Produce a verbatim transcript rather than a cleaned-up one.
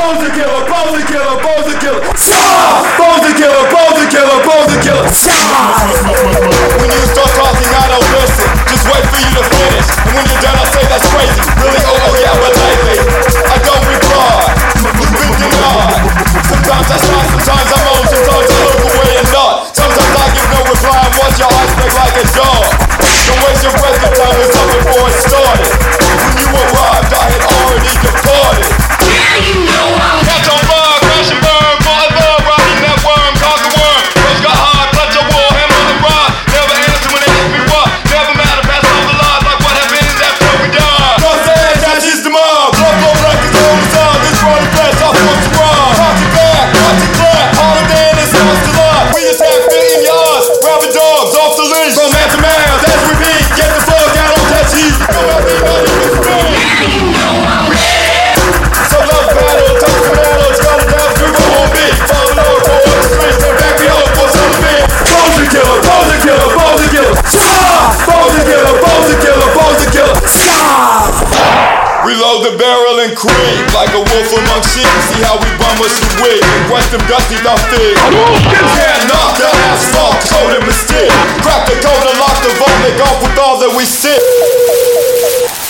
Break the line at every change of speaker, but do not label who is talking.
Bones killer, bones killer, bones killer. Bones killer, bones killer, bones killer. When you start talking, I don't listen. Just wait for you to finish. And when you're done, I say that's crazy. Really? Oh, oh yeah, but lately I don't reply. You've been denied. Sometimes I smile, sometimes I moan, sometimes I look away and nod. Sometimes I give no reply and watch your eyes break like a dog. Don't waste your breath, your time was up before it started. When you arrived, I had already departed. Catch on fire, crash and burn, forever riding that worm, cause the worm. First got hard, clutch a war, hammer the rod. Never answer when they ask me what. Never matter, pass on the line like what happens after we die. Cross the edge, that's just the mob. Blood flow black is all the time. This running flesh, I want to run. Talk it back, watch it clap. Holiday and it's lost to love. We just have fit in your eyes. Rabid dogs off the leash. From man to man, that's repeat. Get the fuck out on that heat. No everybody is free. So love battle, touch the battle, it's got it down, people won't be. Follow the for the streets, and back me up for some beat. Bones a killer, bones a killer, bones a killer. Bones a killer, bones a killer, bones a killer. Reload the barrel and creep like a wolf among sheep. See how we bum us the wig and quest them dusty the feet. Can't knock the asphalt, code and mystique. Crack the code and lock the vault, make off with all that we see.